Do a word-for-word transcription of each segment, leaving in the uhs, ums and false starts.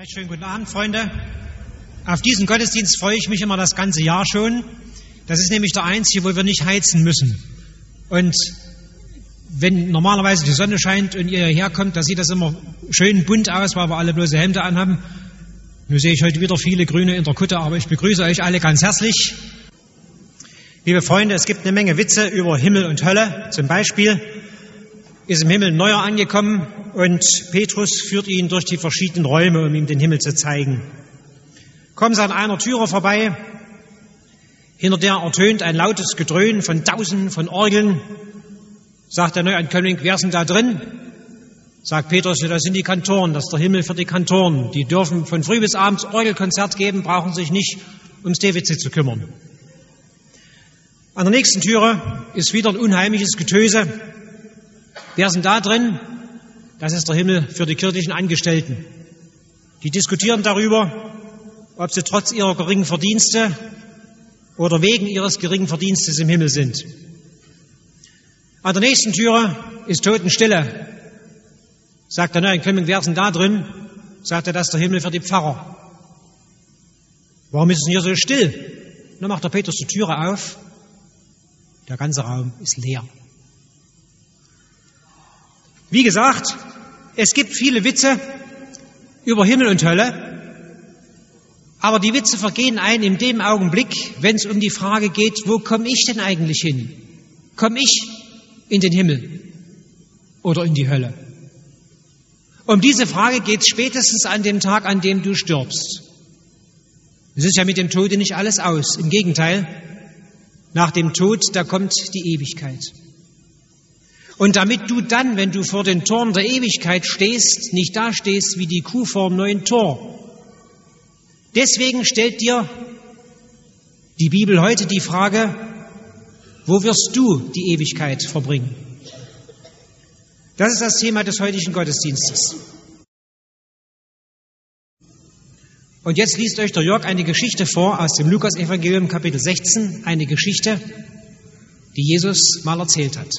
Recht schönen guten Abend, Freunde. Auf diesen Gottesdienst freue ich mich immer das ganze Jahr schon. Das ist nämlich der einzige, wo wir nicht heizen müssen. Und wenn normalerweise die Sonne scheint und ihr hierher kommt, da sieht das immer schön bunt aus, weil wir alle bloße Hemden anhaben. Nun sehe ich heute wieder viele Grüne in der Kutte, aber ich begrüße euch alle ganz herzlich. Liebe Freunde, es gibt eine Menge Witze über Himmel und Hölle. Zum Beispiel ist im Himmel ein Neuer angekommen und Petrus führt ihn durch die verschiedenen Räume, um ihm den Himmel zu zeigen. Kommen sie an einer Türe vorbei, hinter der ertönt ein lautes Gedröhn von Tausenden von Orgeln. Sagt der Neuankömmling, wer ist denn da drin? Sagt Petrus, das sind die Kantoren, das ist der Himmel für die Kantoren. Die dürfen von früh bis abends Orgelkonzert geben, brauchen sich nicht ums Defizit zu kümmern. An der nächsten Türe ist wieder ein unheimliches Getöse. Wer ist denn da drin? Das ist der Himmel für die kirchlichen Angestellten. Die diskutieren darüber, ob sie trotz ihrer geringen Verdienste oder wegen ihres geringen Verdienstes im Himmel sind. An der nächsten Türe ist Totenstille. Sagt der Neuankömmling, wer ist denn da drin? Sagt er, das ist der Himmel für die Pfarrer. Warum ist es denn hier so still? Dann macht der Petrus die Türe auf. Der ganze Raum ist leer. Wie gesagt, es gibt viele Witze über Himmel und Hölle, aber die Witze vergehen ein in dem Augenblick, wenn es um die Frage geht, wo komme ich denn eigentlich hin? Komme ich in den Himmel oder in die Hölle? Um diese Frage geht es spätestens an dem Tag, an dem du stirbst. Es ist ja mit dem Tode nicht alles aus. Im Gegenteil, nach dem Tod, da kommt die Ewigkeit. Und damit du dann, wenn du vor den Toren der Ewigkeit stehst, nicht dastehst wie die Kuh vor dem neuen Tor. Deswegen stellt dir die Bibel heute die Frage, wo wirst du die Ewigkeit verbringen? Das ist das Thema des heutigen Gottesdienstes. Und jetzt liest euch der Jörg eine Geschichte vor aus dem Lukas-Evangelium, Kapitel sechzehn, eine Geschichte, die Jesus mal erzählt hat.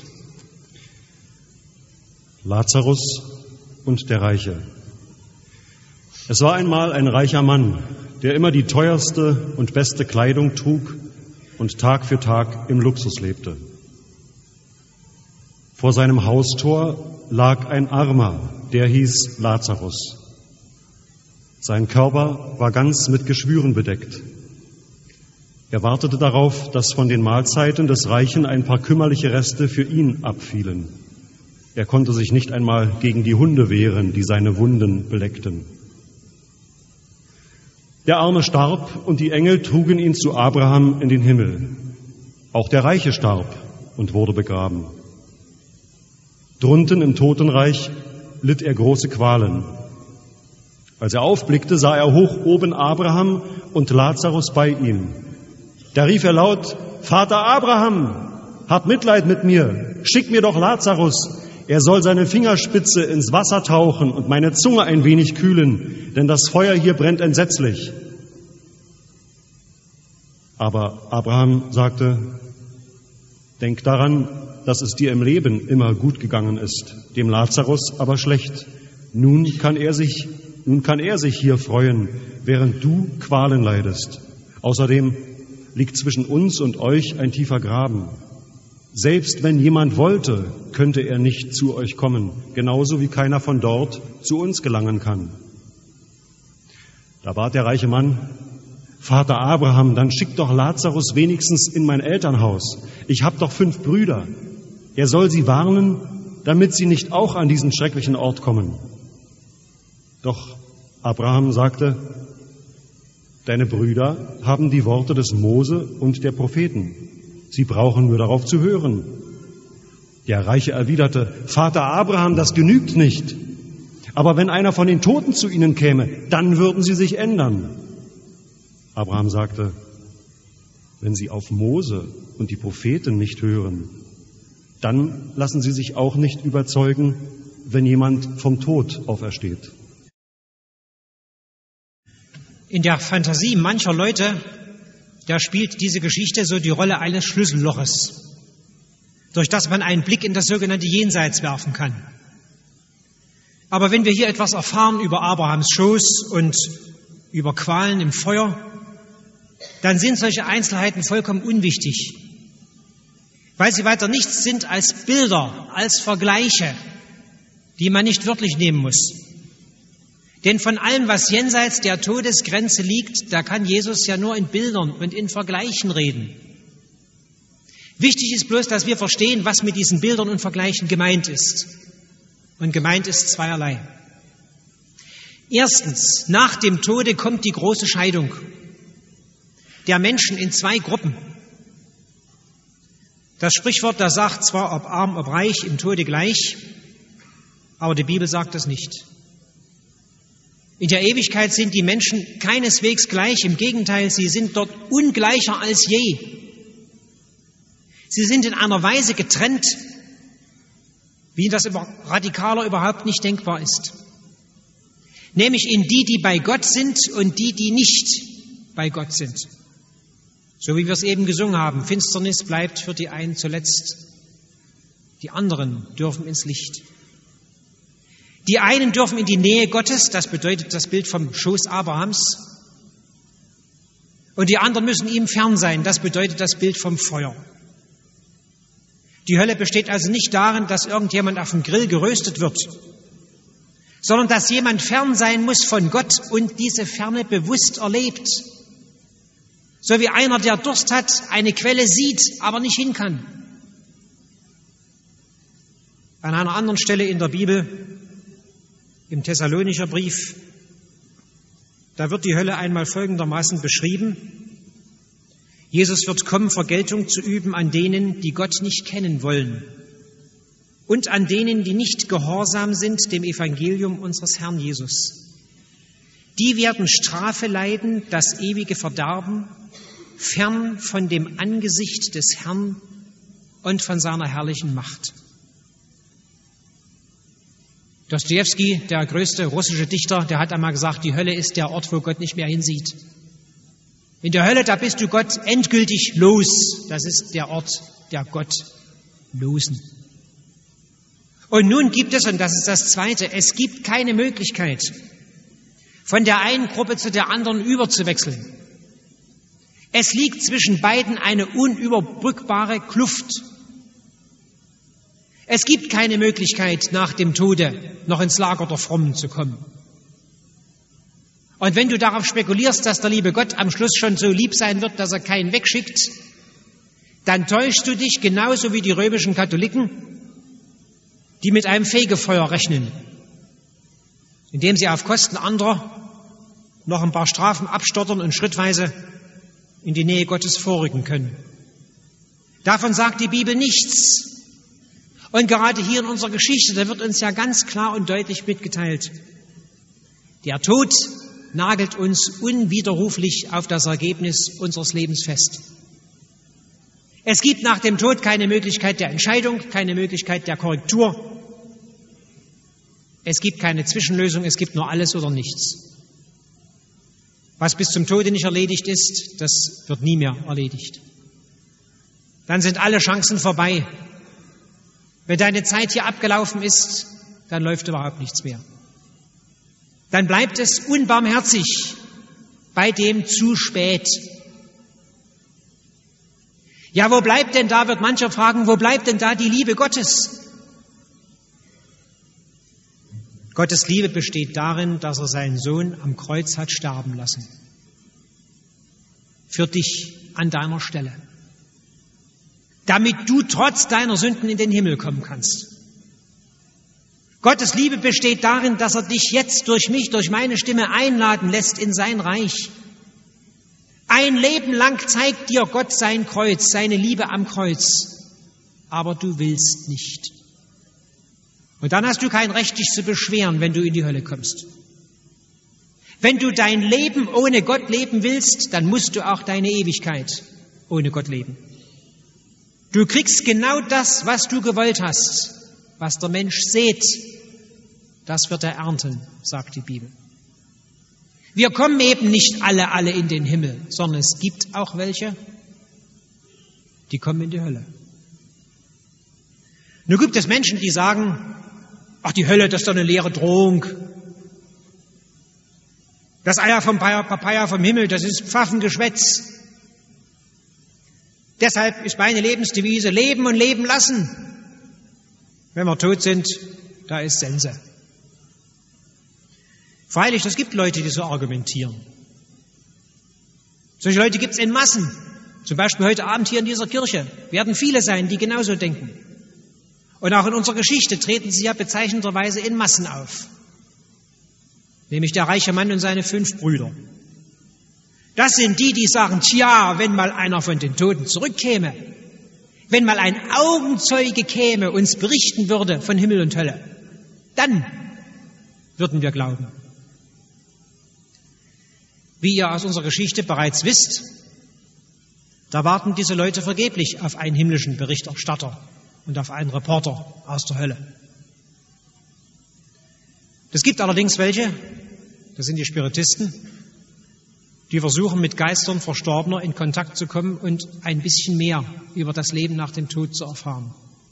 Lazarus und der Reiche. Es war einmal ein reicher Mann, der immer die teuerste und beste Kleidung trug und Tag für Tag im Luxus lebte. Vor seinem Haustor lag ein Armer, der hieß Lazarus. Sein Körper war ganz mit Geschwüren bedeckt. Er wartete darauf, dass von den Mahlzeiten des Reichen ein paar kümmerliche Reste für ihn abfielen. Er konnte sich nicht einmal gegen die Hunde wehren, die seine Wunden beleckten. Der Arme starb und die Engel trugen ihn zu Abraham in den Himmel. Auch der Reiche starb und wurde begraben. Drunten im Totenreich litt er große Qualen. Als er aufblickte, sah er hoch oben Abraham und Lazarus bei ihm. Da rief er laut, Vater Abraham, hab Mitleid mit mir, schick mir doch Lazarus. Er soll seine Fingerspitze ins Wasser tauchen und meine Zunge ein wenig kühlen, denn das Feuer hier brennt entsetzlich. Aber Abraham sagte, denk daran, dass es dir im Leben immer gut gegangen ist, dem Lazarus aber schlecht. Nun kann er sich, nun kann er sich hier freuen, während du Qualen leidest. Außerdem liegt zwischen uns und euch ein tiefer Graben. Selbst wenn jemand wollte, könnte er nicht zu euch kommen, genauso wie keiner von dort zu uns gelangen kann. Da bat der reiche Mann, Vater Abraham, dann schick doch Lazarus wenigstens in mein Elternhaus. Ich habe doch fünf Brüder. Er soll sie warnen, damit sie nicht auch an diesen schrecklichen Ort kommen. Doch Abraham sagte, deine Brüder haben die Worte des Mose und der Propheten. Sie brauchen nur darauf zu hören. Der Reiche erwiderte, Vater Abraham, das genügt nicht. Aber wenn einer von den Toten zu ihnen käme, dann würden sie sich ändern. Abraham sagte, wenn sie auf Mose und die Propheten nicht hören, dann lassen sie sich auch nicht überzeugen, wenn jemand vom Tod aufersteht. In der Fantasie mancher Leute, da spielt diese Geschichte so die Rolle eines Schlüsselloches, durch das man einen Blick in das sogenannte Jenseits werfen kann. Aber wenn wir hier etwas erfahren über Abrahams Schoß und über Qualen im Feuer, dann sind solche Einzelheiten vollkommen unwichtig, weil sie weiter nichts sind als Bilder, als Vergleiche, die man nicht wörtlich nehmen muss. Denn von allem, was jenseits der Todesgrenze liegt, da kann Jesus ja nur in Bildern und in Vergleichen reden. Wichtig ist bloß, dass wir verstehen, was mit diesen Bildern und Vergleichen gemeint ist. Und gemeint ist zweierlei. Erstens, nach dem Tode kommt die große Scheidung der Menschen in zwei Gruppen. Das Sprichwort, das sagt zwar, ob arm, ob reich, im Tode gleich, aber die Bibel sagt das nicht. In der Ewigkeit sind die Menschen keineswegs gleich, im Gegenteil, sie sind dort ungleicher als je. Sie sind in einer Weise getrennt, wie das radikaler überhaupt nicht denkbar ist. Nämlich in die, die bei Gott sind und die, die nicht bei Gott sind. So wie wir es eben gesungen haben, Finsternis bleibt für die einen zuletzt, die anderen dürfen ins Licht. Die einen dürfen in die Nähe Gottes, das bedeutet das Bild vom Schoß Abrahams, und die anderen müssen ihm fern sein, das bedeutet das Bild vom Feuer. Die Hölle besteht also nicht darin, dass irgendjemand auf dem Grill geröstet wird, sondern dass jemand fern sein muss von Gott und diese Ferne bewusst erlebt. So wie einer, der Durst hat, eine Quelle sieht, aber nicht hin kann. An einer anderen Stelle in der Bibel, im Thessalonicher Brief, da wird die Hölle einmal folgendermaßen beschrieben: Jesus wird kommen, Vergeltung zu üben an denen, die Gott nicht kennen wollen, und an denen, die nicht gehorsam sind dem Evangelium unseres Herrn Jesus. Die werden Strafe leiden, das ewige Verderben, fern von dem Angesicht des Herrn und von seiner herrlichen Macht. Dostojewski, der größte russische Dichter, der hat einmal gesagt, die Hölle ist der Ort, wo Gott nicht mehr hinsieht. In der Hölle, da bist du Gott endgültig los. Das ist der Ort der Gottlosen. Und nun gibt es, und das ist das Zweite, es gibt keine Möglichkeit, von der einen Gruppe zu der anderen überzuwechseln. Es liegt zwischen beiden eine unüberbrückbare Kluft. Es gibt keine Möglichkeit, nach dem Tode noch ins Lager der Frommen zu kommen. Und wenn du darauf spekulierst, dass der liebe Gott am Schluss schon so lieb sein wird, dass er keinen wegschickt, dann täuschst du dich genauso wie die römischen Katholiken, die mit einem Fegefeuer rechnen, indem sie auf Kosten anderer noch ein paar Strafen abstottern und schrittweise in die Nähe Gottes vorrücken können. Davon sagt die Bibel nichts. Und gerade hier in unserer Geschichte, da wird uns ja ganz klar und deutlich mitgeteilt, der Tod nagelt uns unwiderruflich auf das Ergebnis unseres Lebens fest. Es gibt nach dem Tod keine Möglichkeit der Entscheidung, keine Möglichkeit der Korrektur. Es gibt keine Zwischenlösung, es gibt nur alles oder nichts. Was bis zum Tode nicht erledigt ist, das wird nie mehr erledigt. Dann sind alle Chancen vorbei. Wenn deine Zeit hier abgelaufen ist, dann läuft überhaupt nichts mehr. Dann bleibt es unbarmherzig bei dem zu spät. Ja, wo bleibt denn da, wird mancher fragen, wo bleibt denn da die Liebe Gottes? Gottes Liebe besteht darin, dass er seinen Sohn am Kreuz hat sterben lassen. Für dich an deiner Stelle. Damit du trotz deiner Sünden in den Himmel kommen kannst. Gottes Liebe besteht darin, dass er dich jetzt durch mich, durch meine Stimme einladen lässt in sein Reich. Ein Leben lang zeigt dir Gott sein Kreuz, seine Liebe am Kreuz. Aber du willst nicht. Und dann hast du kein Recht, dich zu beschweren, wenn du in die Hölle kommst. Wenn du dein Leben ohne Gott leben willst, dann musst du auch deine Ewigkeit ohne Gott leben. Du kriegst genau das, was du gewollt hast. Was der Mensch sät, das wird er ernten, sagt die Bibel. Wir kommen eben nicht alle, alle in den Himmel, sondern es gibt auch welche, die kommen in die Hölle. Nun gibt es Menschen, die sagen, Ach, die Hölle, das ist doch eine leere Drohung. Das Eier vom Papaya vom Himmel, das ist Pfaffengeschwätz. Deshalb ist meine Lebensdevise leben und leben lassen. Wenn wir tot sind, da ist Sense. Freilich, das gibt Leute, die so argumentieren. Solche Leute gibt es in Massen. Zum Beispiel heute Abend hier in dieser Kirche werden viele sein, die genauso denken. Und auch in unserer Geschichte treten sie ja bezeichnenderweise in Massen auf. Nämlich der reiche Mann und seine fünf Brüder. Das sind die, die sagen, tja, wenn mal einer von den Toten zurückkäme, wenn mal ein Augenzeuge käme, uns berichten würde von Himmel und Hölle, dann würden wir glauben. Wie ihr aus unserer Geschichte bereits wisst, da warten diese Leute vergeblich auf einen himmlischen Berichterstatter und auf einen Reporter aus der Hölle. Es gibt allerdings welche, das sind die Spiritisten, die versuchen, mit Geistern Verstorbener in Kontakt zu kommen und ein bisschen mehr über das Leben nach dem Tod zu erfahren.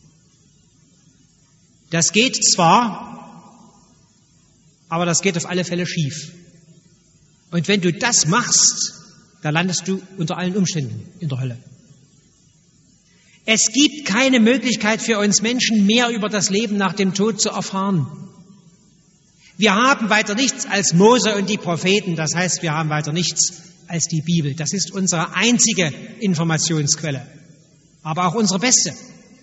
Das geht zwar, aber das geht auf alle Fälle schief. Und wenn du das machst, dann landest du unter allen Umständen in der Hölle. Es gibt keine Möglichkeit für uns Menschen, mehr über das Leben nach dem Tod zu erfahren. Wir haben weiter nichts als Mose und die Propheten, das heißt, wir haben weiter nichts als die Bibel. Das ist unsere einzige Informationsquelle, aber auch unsere beste.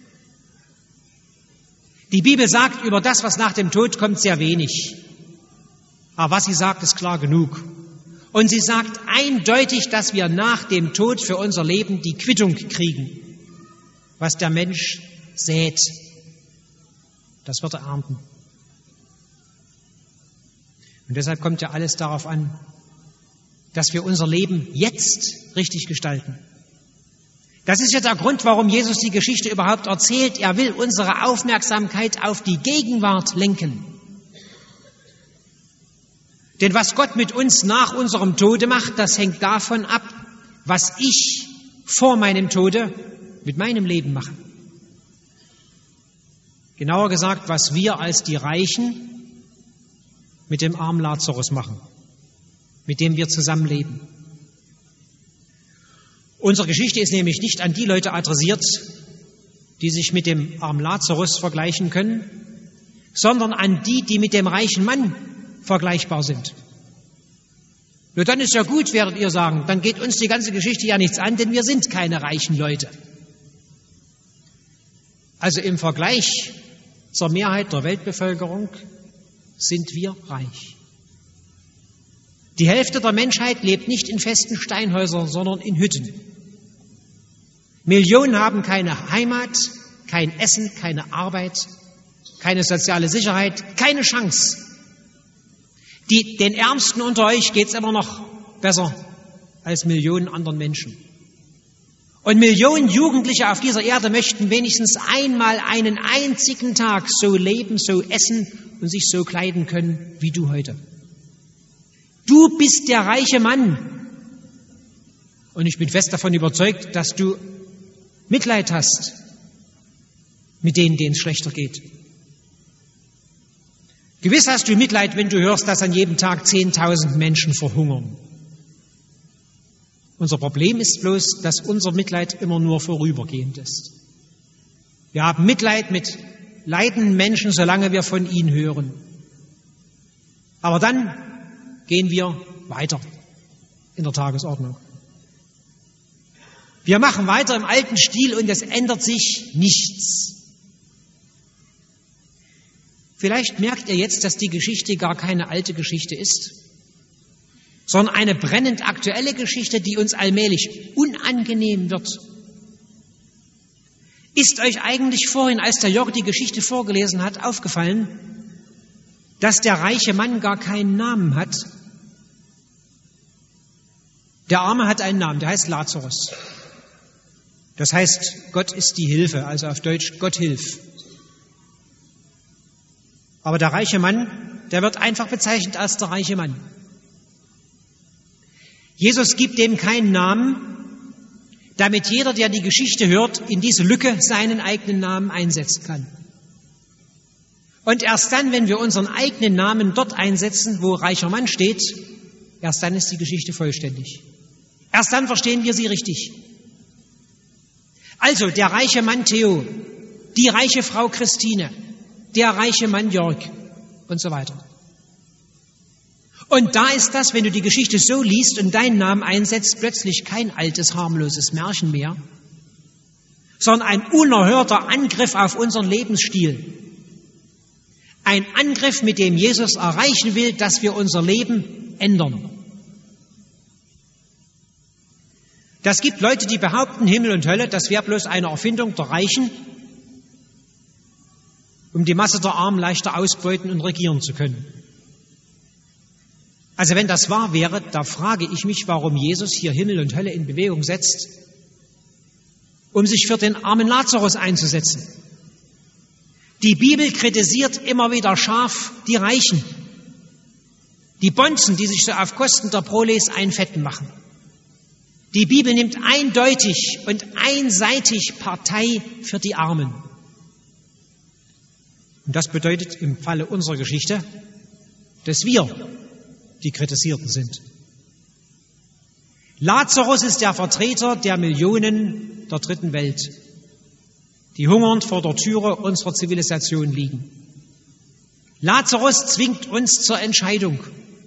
Die Bibel sagt über das, was nach dem Tod kommt, sehr wenig. Aber was sie sagt, ist klar genug. Und sie sagt eindeutig, dass wir nach dem Tod für unser Leben die Quittung kriegen. Was der Mensch sät, das wird er ernten. Und deshalb kommt ja alles darauf an, dass wir unser Leben jetzt richtig gestalten. Das ist ja der Grund, warum Jesus die Geschichte überhaupt erzählt. Er will unsere Aufmerksamkeit auf die Gegenwart lenken. Denn was Gott mit uns nach unserem Tode macht, das hängt davon ab, was ich vor meinem Tode mit meinem Leben mache. Genauer gesagt, was wir als die Reichen mit dem armen Lazarus machen, mit dem wir zusammenleben. Unsere Geschichte ist nämlich nicht an die Leute adressiert, die sich mit dem armen Lazarus vergleichen können, sondern an die, die mit dem reichen Mann vergleichbar sind. Nur dann ist ja gut, werdet ihr sagen, dann geht uns die ganze Geschichte ja nichts an, denn wir sind keine reichen Leute. Also im Vergleich zur Mehrheit der Weltbevölkerung sind wir reich. Die Hälfte der Menschheit lebt nicht in festen Steinhäusern, sondern in Hütten. Millionen haben keine Heimat, kein Essen, keine Arbeit, keine soziale Sicherheit, keine Chance. Die, den Ärmsten unter euch geht es immer noch besser als Millionen anderen Menschen. Und Millionen Jugendliche auf dieser Erde möchten wenigstens einmal einen einzigen Tag so leben, so essen und sich so kleiden können wie du heute. Du bist der reiche Mann. Und ich bin fest davon überzeugt, dass du Mitleid hast mit denen, denen es schlechter geht. Gewiss hast du Mitleid, wenn du hörst, dass an jedem Tag zehntausend Menschen verhungern. Unser Problem ist bloß, dass unser Mitleid immer nur vorübergehend ist. Wir haben Mitleid mit leidenden Menschen, solange wir von ihnen hören. Aber dann gehen wir weiter in der Tagesordnung. Wir machen weiter im alten Stil und es ändert sich nichts. Vielleicht merkt ihr jetzt, dass die Geschichte gar keine alte Geschichte ist, sondern eine brennend aktuelle Geschichte, die uns allmählich unangenehm wird. Ist euch eigentlich vorhin, als der Jörg die Geschichte vorgelesen hat, aufgefallen, dass der reiche Mann gar keinen Namen hat? Der Arme hat einen Namen, der heißt Lazarus. Das heißt, Gott ist die Hilfe, also auf Deutsch, Gott hilf. Aber der reiche Mann, der wird einfach bezeichnet als der reiche Mann. Jesus gibt dem keinen Namen, damit jeder, der die Geschichte hört, in diese Lücke seinen eigenen Namen einsetzen kann. Und erst dann, wenn wir unseren eigenen Namen dort einsetzen, wo reicher Mann steht, erst dann ist die Geschichte vollständig. Erst dann verstehen wir sie richtig. Also der reiche Mann Theo, die reiche Frau Christine, der reiche Mann Jörg und so weiter. Und da ist das, wenn du die Geschichte so liest und deinen Namen einsetzt, plötzlich kein altes, harmloses Märchen mehr, sondern ein unerhörter Angriff auf unseren Lebensstil. Ein Angriff, mit dem Jesus erreichen will, dass wir unser Leben ändern. Das gibt Leute, die behaupten, Himmel und Hölle, das wäre bloß eine Erfindung der Reichen, um die Masse der Armen leichter ausbeuten und regieren zu können. Also wenn das wahr wäre, da frage ich mich, warum Jesus hier Himmel und Hölle in Bewegung setzt, um sich für den armen Lazarus einzusetzen. Die Bibel kritisiert immer wieder scharf die Reichen, die Bonzen, die sich so auf Kosten der Proles einfetten machen. Die Bibel nimmt eindeutig und einseitig Partei für die Armen. Und das bedeutet im Falle unserer Geschichte, dass wir die Kritisierten sind. Lazarus ist der Vertreter der Millionen der dritten Welt, die hungernd vor der Türe unserer Zivilisation liegen. Lazarus zwingt uns zur Entscheidung.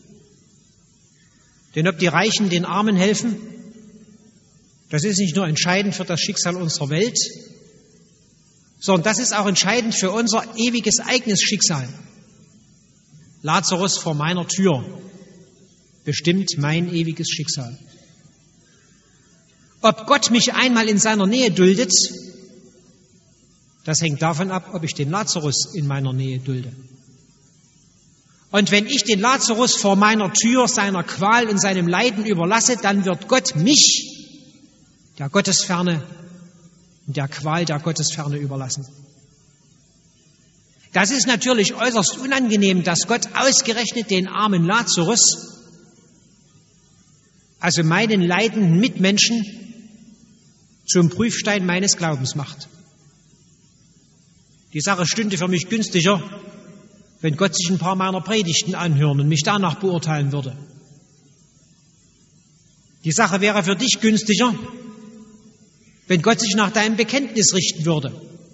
Denn ob die Reichen den Armen helfen, das ist nicht nur entscheidend für das Schicksal unserer Welt, sondern das ist auch entscheidend für unser ewiges eigenes Schicksal. Lazarus vor meiner Tür bestimmt mein ewiges Schicksal. Ob Gott mich einmal in seiner Nähe duldet, das hängt davon ab, ob ich den Lazarus in meiner Nähe dulde. Und wenn ich den Lazarus vor meiner Tür seiner Qual und seinem Leiden überlasse, dann wird Gott mich der Gottesferne und der Qual der Gottesferne überlassen. Das ist natürlich äußerst unangenehm, dass Gott ausgerechnet den armen Lazarus, also meinen leidenden Mitmenschen, zum Prüfstein meines Glaubens macht. Die Sache stünde für mich günstiger, wenn Gott sich ein paar meiner Predigten anhören und mich danach beurteilen würde. Die Sache wäre für dich günstiger, wenn Gott sich nach deinem Bekenntnis richten würde.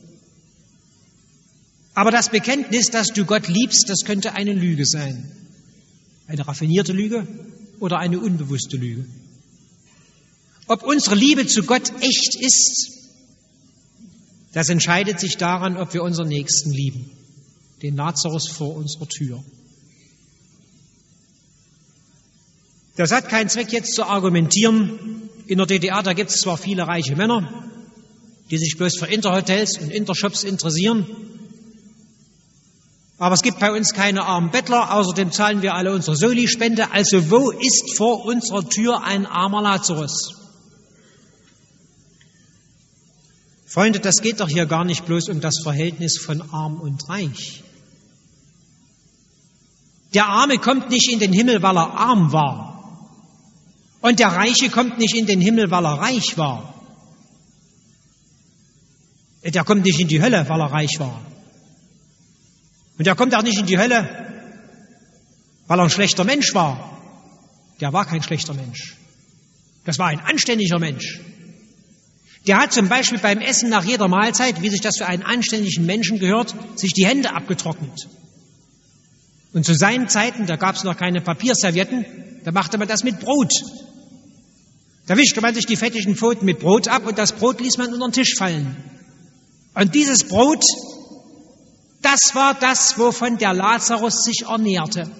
Aber das Bekenntnis, dass du Gott liebst, das könnte eine Lüge sein. Eine raffinierte Lüge oder eine unbewusste Lüge. Ob unsere Liebe zu Gott echt ist, das entscheidet sich daran, ob wir unseren Nächsten lieben, den Lazarus vor unserer Tür. Das hat keinen Zweck, jetzt zu argumentieren. In der D D R, da gibt es zwar viele reiche Männer, die sich bloß für Interhotels und Intershops interessieren, aber es gibt bei uns keine armen Bettler, außerdem zahlen wir alle unsere Soli-Spende. Also wo ist vor unserer Tür ein armer Lazarus? Freunde, das geht doch hier gar nicht bloß um das Verhältnis von arm und reich. Der Arme kommt nicht in den Himmel, weil er arm war. Und der Reiche kommt nicht in den Himmel, weil er reich war. Der kommt nicht in die Hölle, weil er reich war. Und der kommt auch nicht in die Hölle, weil er ein schlechter Mensch war. Der war kein schlechter Mensch. Das war ein anständiger Mensch. Der hat zum Beispiel beim Essen nach jeder Mahlzeit, wie sich das für einen anständigen Menschen gehört, sich die Hände abgetrocknet. Und zu seinen Zeiten, da gab es noch keine Papierservietten, da machte man das mit Brot. Da wischte man sich die fettigen Pfoten mit Brot ab und das Brot ließ man unter den Tisch fallen. Und dieses Brot, das war das, wovon der Lazarus sich ernährte.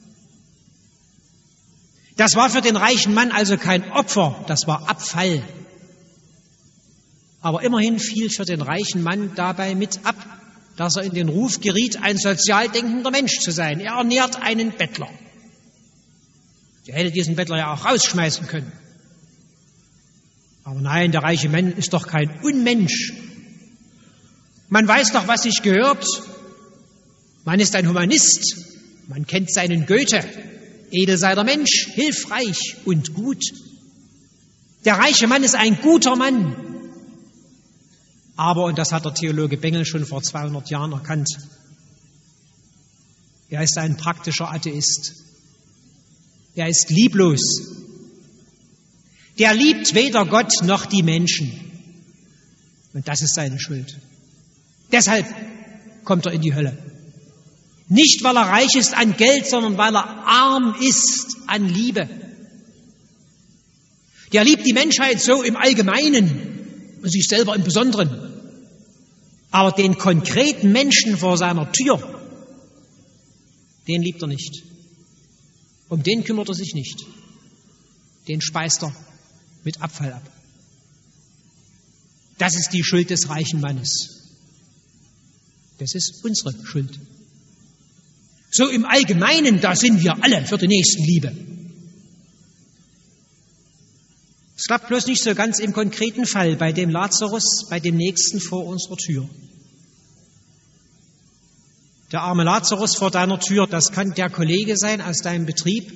Das war für den reichen Mann also kein Opfer, das war Abfall. Aber immerhin fiel für den reichen Mann dabei mit ab, dass er in den Ruf geriet, ein sozial denkender Mensch zu sein. Er ernährt einen Bettler. Der hätte diesen Bettler ja auch rausschmeißen können. Aber nein, der reiche Mann ist doch kein Unmensch. Man weiß doch, was sich gehört. Man ist ein Humanist. Man kennt seinen Goethe. Edel sei der Mensch, hilfreich und gut. Der reiche Mann ist ein guter Mann. Aber, und das hat der Theologe Bengel schon vor zweihundert Jahren erkannt, Er ist ein praktischer Atheist. Er ist lieblos. Der liebt weder Gott noch die Menschen. Und das ist seine Schuld. Deshalb kommt er in die Hölle. Nicht, weil er reich ist an Geld, sondern weil er arm ist an Liebe. Der liebt die Menschheit so im Allgemeinen und sich selber im Besonderen. Aber den konkreten Menschen vor seiner Tür, den liebt er nicht. Um den kümmert er sich nicht. Den speist er mit Abfall ab. Das ist die Schuld des reichen Mannes. Das ist unsere Schuld. So im Allgemeinen, da sind wir alle für die Nächstenliebe. Es klappt bloß nicht so ganz im konkreten Fall bei dem Lazarus, bei dem Nächsten vor unserer Tür. Der arme Lazarus vor deiner Tür, das kann der Kollege sein aus deinem Betrieb,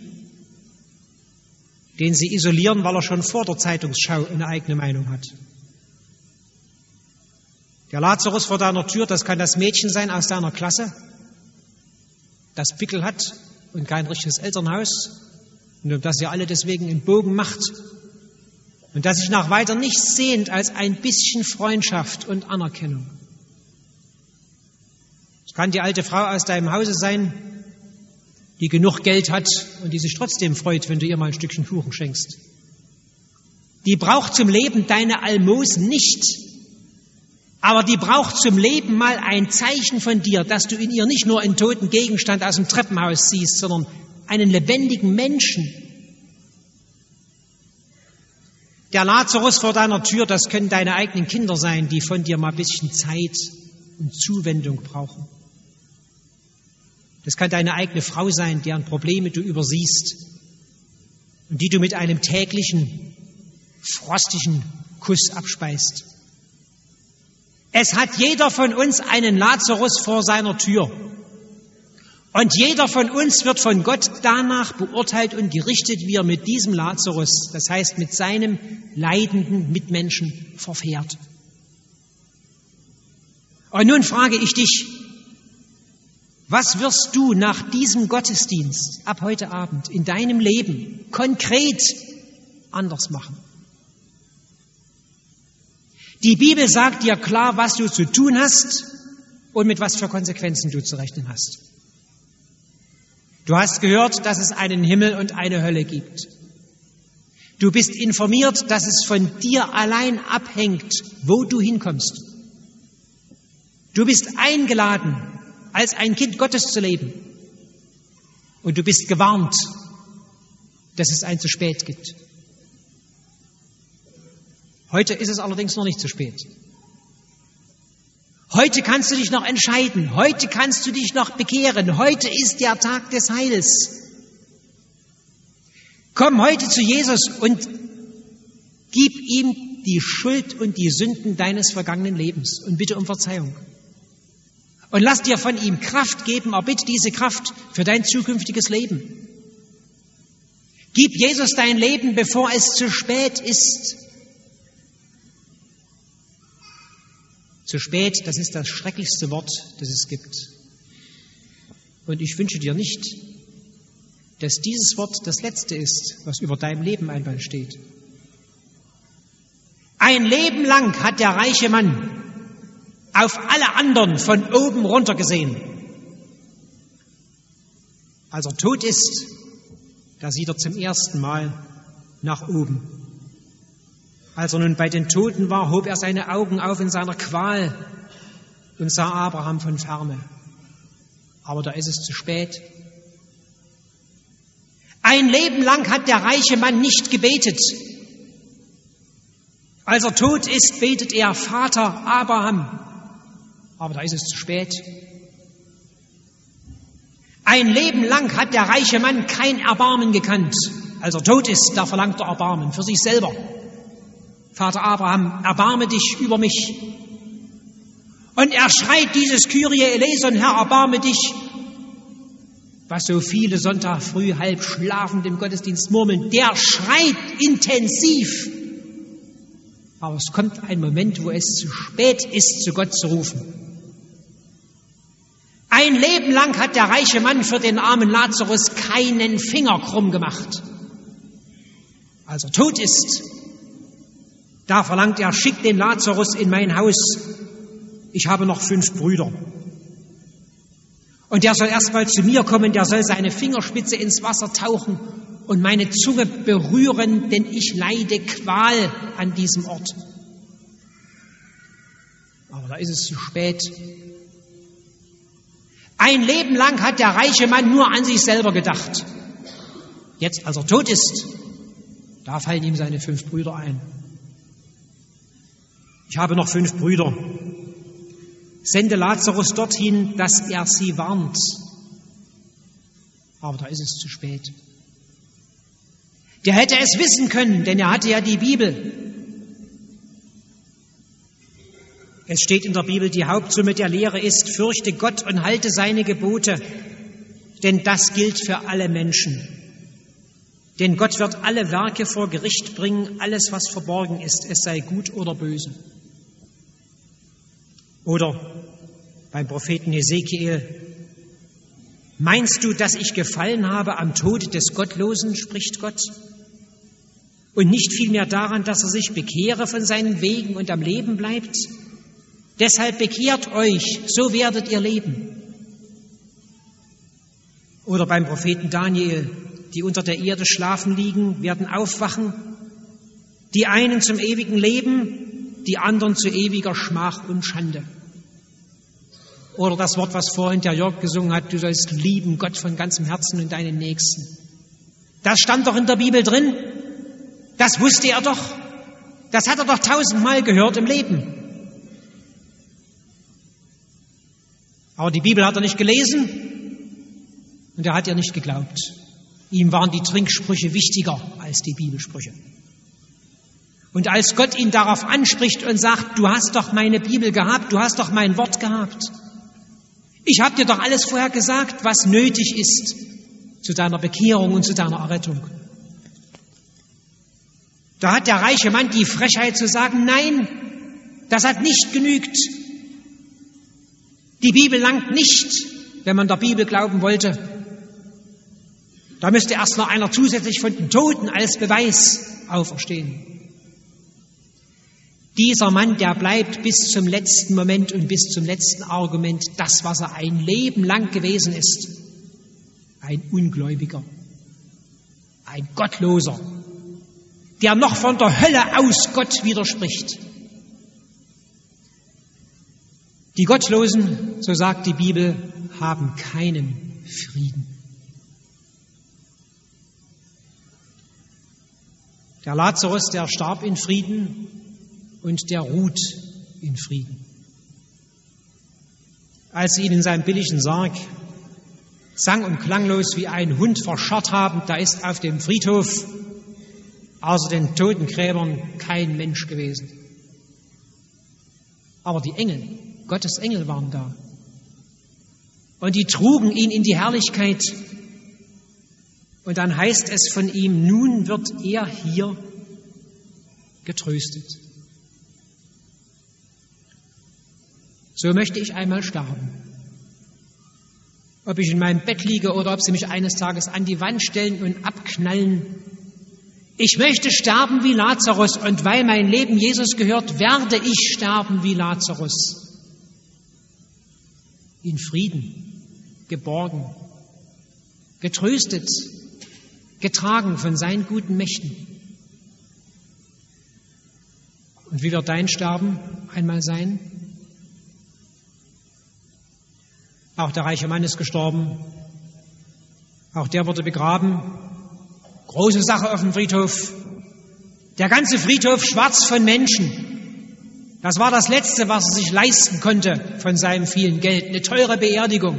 den Sie isolieren, weil er schon vor der Zeitungsschau eine eigene Meinung hat. Der Lazarus vor deiner Tür, das kann das Mädchen sein aus deiner Klasse, das Pickel hat und kein richtiges Elternhaus und um das ihr alle deswegen einen Bogen macht und das sich nach weiter nichts sehnt als ein bisschen Freundschaft und Anerkennung. Es kann die alte Frau aus deinem Hause sein, die genug Geld hat und die sich trotzdem freut, wenn du ihr mal ein Stückchen Kuchen schenkst. Die braucht zum Leben deine Almosen nicht, aber die braucht zum Leben mal ein Zeichen von dir, dass du in ihr nicht nur einen toten Gegenstand aus dem Treppenhaus siehst, sondern einen lebendigen Menschen. Der Lazarus vor deiner Tür, das können deine eigenen Kinder sein, die von dir mal ein bisschen Zeit und Zuwendung brauchen. Das kann deine eigene Frau sein, deren Probleme du übersiehst und die du mit einem täglichen, frostigen Kuss abspeist. Es hat jeder von uns einen Lazarus vor seiner Tür. Und jeder von uns wird von Gott danach beurteilt und gerichtet, wie er mit diesem Lazarus, das heißt mit seinem leidenden Mitmenschen, verfährt. Und nun frage ich dich, was wirst du nach diesem Gottesdienst ab heute Abend in deinem Leben konkret anders machen? Die Bibel sagt dir klar, was du zu tun hast und mit was für Konsequenzen du zu rechnen hast. Du hast gehört, dass es einen Himmel und eine Hölle gibt. Du bist informiert, dass es von dir allein abhängt, wo du hinkommst. Du bist eingeladen, als ein Kind Gottes zu leben. Und du bist gewarnt, dass es ein zu spät gibt. Heute ist es allerdings noch nicht zu spät. Heute kannst du dich noch entscheiden. Heute kannst du dich noch bekehren. Heute ist der Tag des Heils. Komm heute zu Jesus und gib ihm die Schuld und die Sünden deines vergangenen Lebens und bitte um Verzeihung. Und lass dir von ihm Kraft geben, erbitte diese Kraft für dein zukünftiges Leben. Gib Jesus dein Leben, bevor es zu spät ist. Zu spät, das ist das schrecklichste Wort, das es gibt. Und ich wünsche dir nicht, dass dieses Wort das letzte ist, was über deinem Leben einmal steht. Ein Leben lang hat der reiche Mann auf alle anderen von oben runter gesehen. Als er tot ist, da sieht er zum ersten Mal nach oben. Als er nun bei den Toten war, hob er seine Augen auf in seiner Qual und sah Abraham von ferne. Aber da ist es zu spät. Ein Leben lang hat der reiche Mann nicht gebetet. Als er tot ist, betet er Vater Abraham. Aber da ist es zu spät. Ein Leben lang hat der reiche Mann kein Erbarmen gekannt. Als er tot ist, da verlangt er Erbarmen für sich selber. Vater Abraham, erbarme dich über mich. Und er schreit dieses Kyrie eleison, Herr, erbarme dich, was so viele Sonntag früh halb schlafend im Gottesdienst murmeln. Der schreit intensiv. Aber es kommt ein Moment, wo es zu spät ist, zu Gott zu rufen. Ein Leben lang hat der reiche Mann für den armen Lazarus keinen Finger krumm gemacht. Als er tot ist, da verlangt er, schickt den Lazarus in mein Haus. Ich habe noch fünf Brüder. Und der soll erst mal zu mir kommen, der soll seine Fingerspitze ins Wasser tauchen und meine Zunge berühren, denn ich leide Qual an diesem Ort. Aber da ist es zu spät. Ein Leben lang hat der reiche Mann nur an sich selber gedacht. Jetzt, als er tot ist, da fallen ihm seine fünf Brüder ein. Ich habe noch fünf Brüder. Sende Lazarus dorthin, dass er sie warnt. Aber da ist es zu spät. Der hätte es wissen können, denn er hatte ja die Bibel. Es steht in der Bibel, die Hauptsumme der Lehre ist, fürchte Gott und halte seine Gebote, denn das gilt für alle Menschen. Denn Gott wird alle Werke vor Gericht bringen, alles, was verborgen ist, es sei gut oder böse. Oder beim Propheten Hesekiel, meinst du, dass ich gefallen habe am Tod des Gottlosen, spricht Gott, und nicht vielmehr daran, dass er sich bekehre von seinen Wegen und am Leben bleibt? Deshalb bekehrt euch, so werdet ihr leben. Oder beim Propheten Daniel, die unter der Erde schlafen liegen, werden aufwachen, die einen zum ewigen Leben, die anderen zu ewiger Schmach und Schande. Oder das Wort, was vorhin der Jörg gesungen hat, du sollst lieben Gott von ganzem Herzen und deinen Nächsten. Das stand doch in der Bibel drin. Das wusste er doch. Das hat er doch tausendmal gehört im Leben. Aber die Bibel hat er nicht gelesen und er hat ihr nicht geglaubt. Ihm waren die Trinksprüche wichtiger als die Bibelsprüche. Und als Gott ihn darauf anspricht und sagt, du hast doch meine Bibel gehabt, du hast doch mein Wort gehabt. Ich habe dir doch alles vorher gesagt, was nötig ist zu deiner Bekehrung und zu deiner Errettung. Da hat der reiche Mann die Frechheit zu sagen, nein, das hat nicht genügt. Die Bibel langt nicht, wenn man der Bibel glauben wollte. Da müsste erst noch einer zusätzlich von den Toten als Beweis auferstehen. Dieser Mann, der bleibt bis zum letzten Moment und bis zum letzten Argument das, was er ein Leben lang gewesen ist. Ein Ungläubiger, ein Gottloser, der noch von der Hölle aus Gott widerspricht. Die Gottlosen, so sagt die Bibel, haben keinen Frieden. Der Lazarus, der starb in Frieden und der ruht in Frieden. Als sie ihn in seinem billigen Sarg sang- und klanglos wie ein Hund verscharrt haben, da ist auf dem Friedhof außer den Totengräbern kein Mensch gewesen. Aber die Engel, Gottes Engel waren da. Und die trugen ihn in die Herrlichkeit. Und dann heißt es von ihm, nun wird er hier getröstet. So möchte ich einmal sterben. Ob ich in meinem Bett liege oder ob sie mich eines Tages an die Wand stellen und abknallen. Ich möchte sterben wie Lazarus und weil mein Leben Jesus gehört, werde ich sterben wie Lazarus. In Frieden, geborgen, getröstet, getragen von seinen guten Mächten. Und wie wird dein Sterben einmal sein? Auch der reiche Mann ist gestorben. Auch der wurde begraben. Große Sache auf dem Friedhof. Der ganze Friedhof schwarz von Menschen. Das war das Letzte, was er sich leisten konnte von seinem vielen Geld. Eine teure Beerdigung.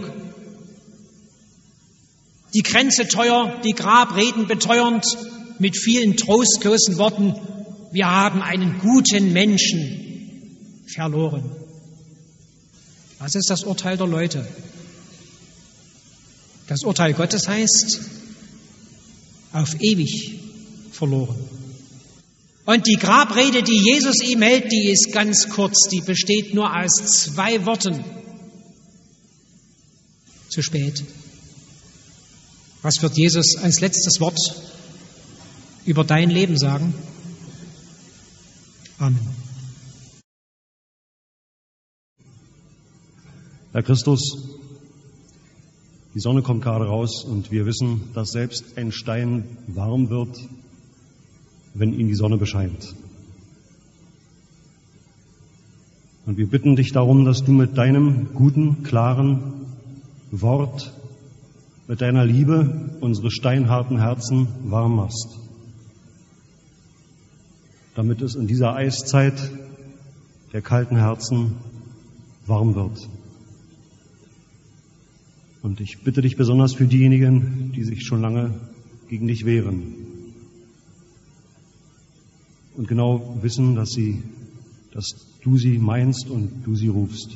Die Kränze teuer, die Grabreden beteuernd, mit vielen trostlosen Worten. Wir haben einen guten Menschen verloren. Was ist das Urteil der Leute? Das Urteil Gottes heißt, auf ewig verloren. Und die Grabrede, die Jesus ihm hält, die ist ganz kurz, die besteht nur aus zwei Worten. zu spät. Was wird Jesus als letztes Wort über dein Leben sagen? Amen. Herr Christus, die Sonne kommt gerade raus und wir wissen, dass selbst ein Stein warm wird, wenn ihn die Sonne bescheint. Und wir bitten dich darum, dass du mit deinem guten, klaren Wort, mit deiner Liebe unsere steinharten Herzen warm machst, damit es in dieser Eiszeit der kalten Herzen warm wird. Und ich bitte dich besonders für diejenigen, die sich schon lange gegen dich wehren und genau wissen, dass sie, dass du sie meinst und du sie rufst.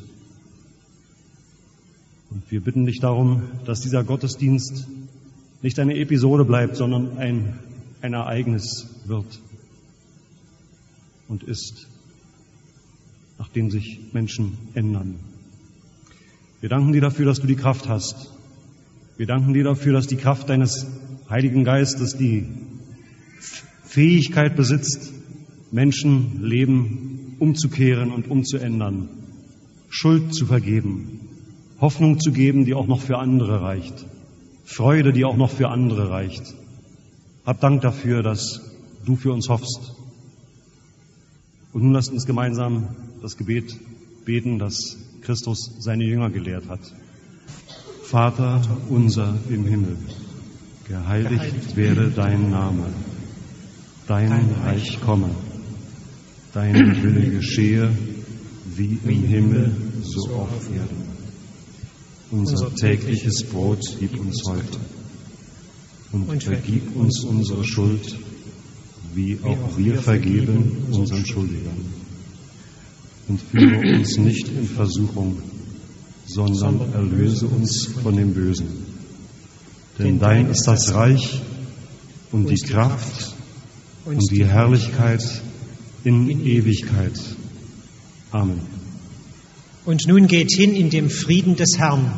Und wir bitten dich darum, dass dieser Gottesdienst nicht eine Episode bleibt, sondern ein, ein Ereignis wird und ist, nachdem sich Menschen ändern. Wir danken dir dafür, dass du die Kraft hast. Wir danken dir dafür, dass die Kraft deines Heiligen Geistes die Fähigkeit besitzt, Menschenleben umzukehren und umzuändern, Schuld zu vergeben, Hoffnung zu geben, die auch noch für andere reicht, Freude, die auch noch für andere reicht. Hab Dank dafür, dass du für uns hoffst. Und nun lasst uns gemeinsam das Gebet beten, das Christus seine Jünger gelehrt hat. Vater unser im Himmel, geheiligt werde dein Name, dein Reich komme, dein Wille geschehe, wie im Himmel, so auf Erden. Unser tägliches Brot gib uns heute und vergib uns unsere Schuld, wie auch wir vergeben unseren Schuldigern. Und führe uns nicht in Versuchung, sondern erlöse uns von dem Bösen. Denn dein ist das Reich und die Kraft und die Herrlichkeit in Ewigkeit. Amen. Und nun geht hin in dem Frieden des Herrn.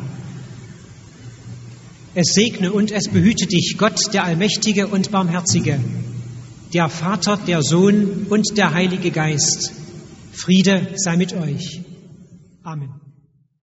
Es segne und es behüte dich Gott, der Allmächtige und Barmherzige, der Vater, der Sohn und der Heilige Geist. Friede sei mit euch. Amen.